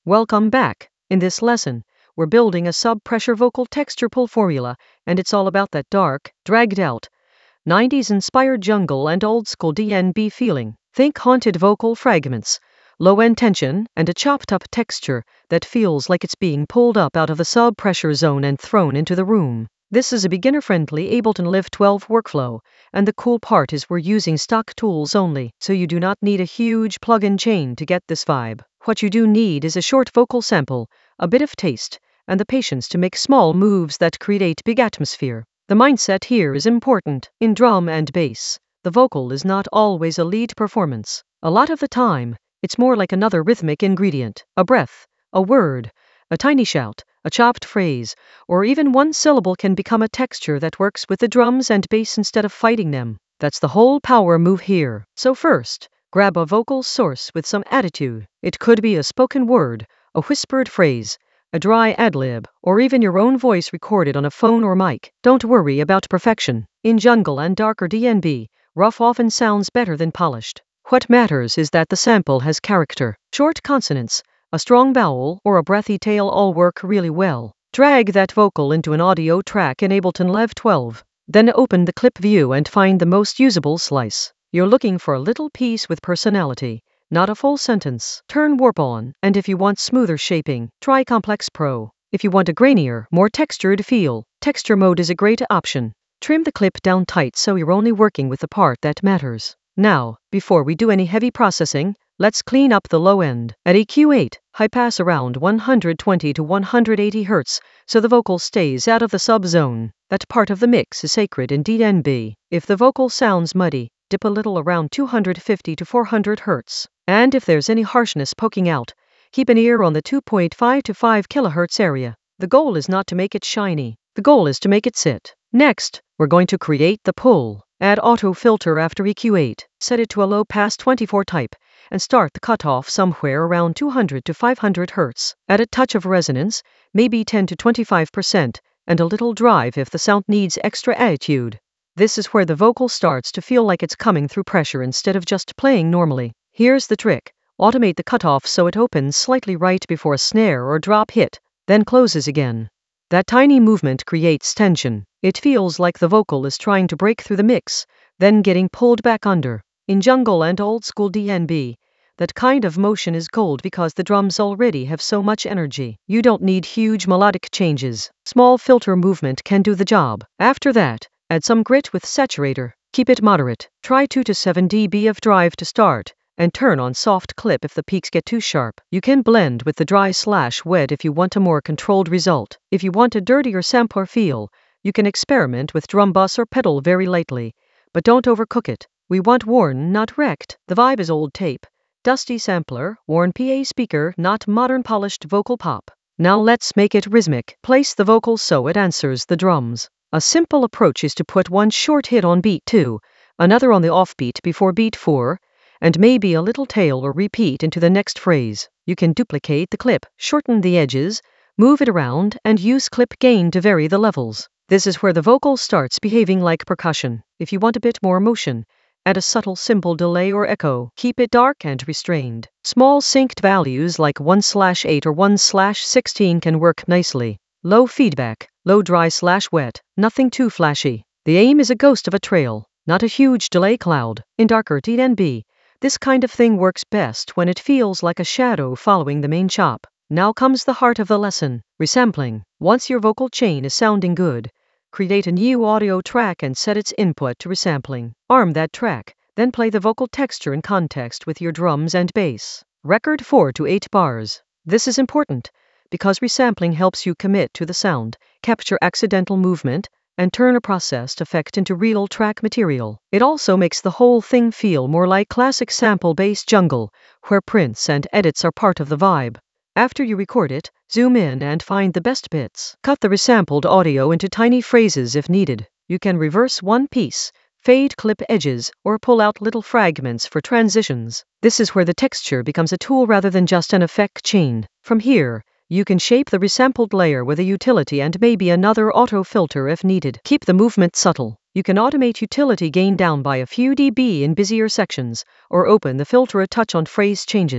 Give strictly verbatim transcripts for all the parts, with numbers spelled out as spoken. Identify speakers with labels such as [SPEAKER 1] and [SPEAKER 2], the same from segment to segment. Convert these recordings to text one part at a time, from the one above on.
[SPEAKER 1] Welcome back. In this lesson, we're building a sub-pressure vocal texture pull formula, and it's all about that dark, dragged-out, nineties-inspired jungle and old-school D N B feeling. Think haunted vocal fragments, low-end tension, and a chopped-up texture that feels like it's being pulled up out of the sub-pressure zone and thrown into the room. This is a beginner-friendly Ableton Live twelve workflow, and the cool part is we're using stock tools only, so you do not need a huge plug-in chain to get this vibe. What you do need is a short vocal sample, a bit of taste, and the patience to make small moves that create big atmosphere. The mindset here is important. In drum and bass, the vocal is not always a lead performance. A lot of the time, it's more like another rhythmic ingredient, a breath, a word, a tiny shout, a chopped phrase, or even one syllable can become a texture that works with the drums and bass instead of fighting them. That's the whole power move here. So first, grab a vocal source with some attitude. It could be a spoken word, a whispered phrase, a dry ad-lib, or even your own voice recorded on a phone or mic. Don't worry about perfection. In jungle and darker D N B, rough often sounds better than polished. What matters is that the sample has character. Short consonants, a strong vowel, or a breathy tail all work really well. Drag that vocal into an audio track in Ableton Live twelve. Then open the clip view and find the most usable slice. You're looking for a little piece with personality, not a full sentence. Turn Warp on, and if you want smoother shaping, try Complex Pro. If you want a grainier, more textured feel, Texture Mode is a great option. Trim the clip down tight so you're only working with the part that matters. Now, before we do any heavy processing, let's clean up the low end. At E Q eight, high pass around one hundred twenty to one hundred eighty hertz, so the vocal stays out of the sub-zone. That part of the mix is sacred in D N B. If the vocal sounds muddy, dip a little around two hundred fifty to four hundred hertz. And if there's any harshness poking out, keep an ear on the two point five to five kilohertz area. The goal is not to make it shiny. The goal is to make it sit. Next, we're going to create the pull. Add auto filter after E Q eight. Set it to a low pass twenty-four type, and start the cutoff somewhere around two hundred to five hundred hertz. Add a touch of resonance, maybe ten to twenty-five percent, and a little drive if the sound needs extra attitude. This is where the vocal starts to feel like it's coming through pressure instead of just playing normally. Here's the trick. Automate the cutoff so it opens slightly right before a snare or drop hit, then closes again. That tiny movement creates tension. It feels like the vocal is trying to break through the mix, then getting pulled back under. In jungle and old-school D N B, that kind of motion is gold because the drums already have so much energy. You don't need huge melodic changes. Small filter movement can do the job. After that, add some grit with saturator. Keep it moderate. Try two to seven decibels of drive to start, and turn on soft clip if the peaks get too sharp. You can blend with the dry slash wet if you want a more controlled result. If you want a dirtier sampler feel, you can experiment with drum bus or pedal very lightly, but don't overcook it. We want worn, not wrecked. The vibe is old tape, dusty sampler, worn P A speaker, not modern polished vocal pop. Now let's make it rhythmic. Place the vocal so it answers the drums. A simple approach is to put one short hit on beat two, another on the offbeat before beat four, and maybe a little tail or repeat into the next phrase. You can duplicate the clip, shorten the edges, move it around, and use clip gain to vary the levels. This is where the vocal starts behaving like percussion. If you want a bit more motion, add a subtle simple delay or echo. Keep it dark and restrained. Small synced values like one slash eight or one slash sixteen can work nicely. Low feedback, low dry slash wet, nothing too flashy. The aim is a ghost of a trail, not a huge delay cloud. In darker D N B, this kind of thing works best when it feels like a shadow following the main chop. Now comes the heart of the lesson, resampling. Once your vocal chain is sounding good, create a new audio track and set its input to resampling. Arm that track, then play the vocal texture in context with your drums and bass. Record four to eight bars. This is important, because resampling helps you commit to the sound, capture accidental movement, and turn a processed effect into real track material. It also makes the whole thing feel more like classic sample-based jungle, where prints and edits are part of the vibe. After you record it, zoom in and find the best bits. Cut the resampled audio into tiny phrases if needed. You can reverse one piece, fade clip edges, or pull out little fragments for transitions. This is where the texture becomes a tool rather than just an effect chain. From here, you can shape the resampled layer with a utility and maybe another auto filter if needed. Keep the movement subtle. You can automate utility gain down by a few dB in busier sections, or open the filter a touch on phrase changes.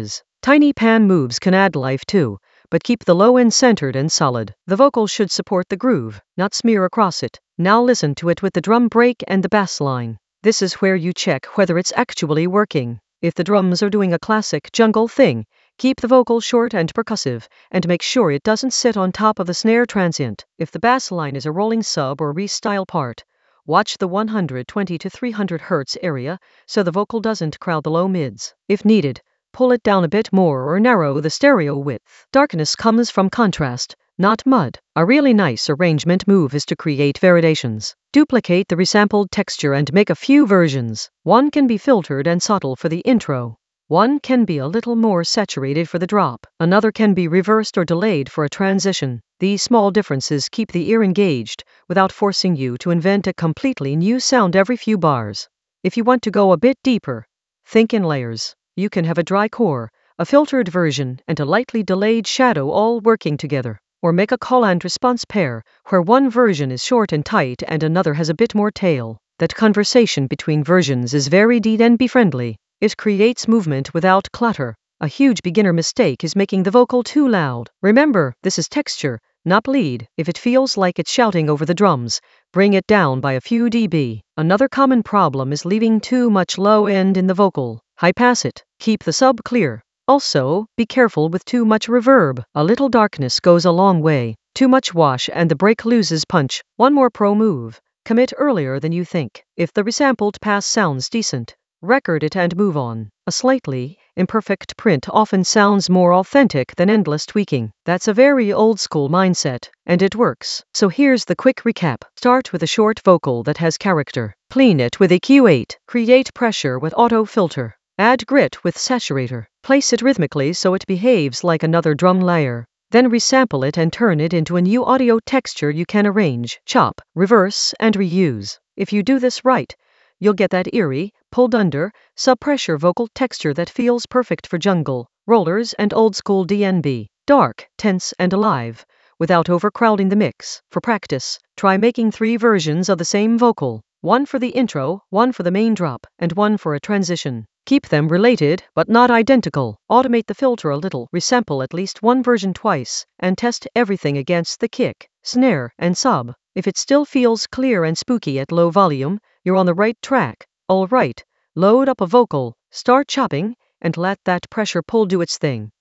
[SPEAKER 1] Tiny pan moves can add life too, but keep the low end centered and solid. The vocal should support the groove, not smear across it. Now listen to it with the drum break and the bass line. This is where you check whether it's actually working. If the drums are doing a classic jungle thing, keep the vocal short and percussive, and make sure it doesn't sit on top of the snare transient. If the bass line is a rolling sub or re-style part, watch the one twenty to three hundred hertz area so the vocal doesn't crowd the low mids. If needed, pull it down a bit more or narrow the stereo width. Darkness comes from contrast, not mud. A really nice arrangement move is to create variations. Duplicate the resampled texture and make a few versions. One can be filtered and subtle for the intro. One can be a little more saturated for the drop. Another can be reversed or delayed for a transition. These small differences keep the ear engaged without forcing you to invent a completely new sound every few bars. If you want to go a bit deeper, think in layers. You can have a dry core, a filtered version, and a lightly delayed shadow all working together. Or make a call and response pair, where one version is short and tight and another has a bit more tail. That conversation between versions is very D N B friendly. It creates movement without clutter. A huge beginner mistake is making the vocal too loud. Remember, this is texture, not lead. If it feels like it's shouting over the drums, bring it down by a few dB. Another common problem is leaving too much low end in the vocal. High pass it. Keep the sub clear. Also, be careful with too much reverb. A little darkness goes a long way. Too much wash and the break loses punch. One more pro move. Commit earlier than you think. If the resampled pass sounds decent, record it and move on. A slightly imperfect print often sounds more authentic than endless tweaking. That's a very old school mindset, and it works. So here's the quick recap. Start with a short vocal that has character. Clean it with E Q eight. Create pressure with auto filter. Add grit with saturator. Place it rhythmically so it behaves like another drum layer. Then resample it and turn it into a new audio texture you can arrange, chop, reverse, and reuse. If you do this right, you'll get that eerie, pulled under, sub-pressure vocal texture that feels perfect for jungle, rollers, and old-school D N B. Dark, tense, and alive, without overcrowding the mix. For practice, try making three versions of the same vocal. One for the intro, one for the main drop, and one for a transition. Keep them related, but not identical. Automate the filter a little, resample at least one version twice, and test everything against the kick, snare, and sub. If it still feels clear and spooky at low volume, you're on the right track. All right, load up a vocal, start chopping, and let that pressure pull do its thing.